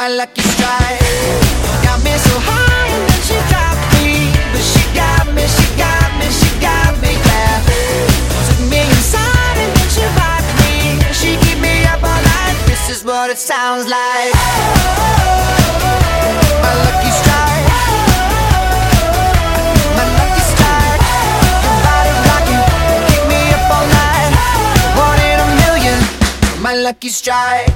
my lucky strike. Got me so high and then she dropped me, but she got me, she got me, she got me, yeah. Took me inside and then she rocked me. She keep me up all night, this is what it sounds like. My lucky strike, my lucky strike. Your body rocking, keep me up all night. One in a million, my lucky strike.